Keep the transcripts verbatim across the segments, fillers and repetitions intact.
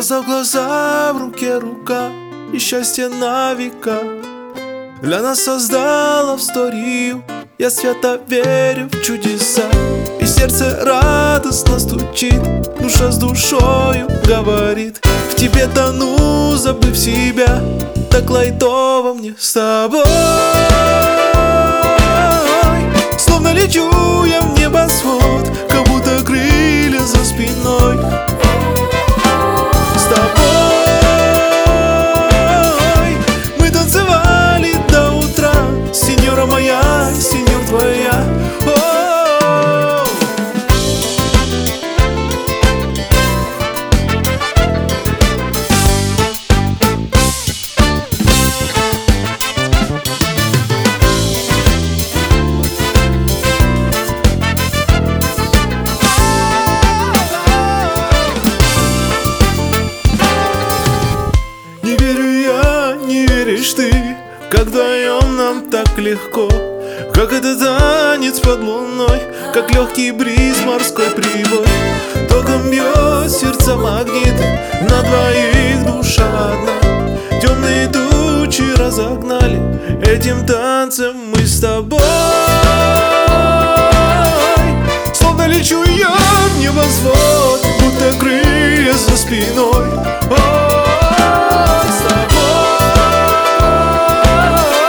Глаза в глаза, в руке рука, и счастье на века для нас создала историю. Я свято верю в чудеса, и сердце радостно стучит, душа с душою говорит: в тебе тону, забыв себя, так лайтово мне с тобой. Словно лечу я в небосвод, как будто крылья за спиной. С тобой мы танцевали до утра, сеньора моя, сеньор твоя. О-о-о. Не верю я, не веришь ты, как вдвоем нам так легко, как этот танец под луной, как легкий бриз, морской прибой. Током бьет сердце магнит, на двоих душа одна. Темные тучи разогнали, этим танцем мы с тобой. Словно лечу я в небосвод, будто крылья за спиной.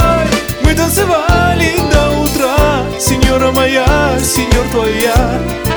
Танцевали до утра, сеньора моя, сеньор твоя.